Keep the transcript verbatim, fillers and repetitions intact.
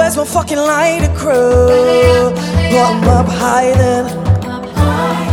where's my fucking lighter crew? Put 'em up high then.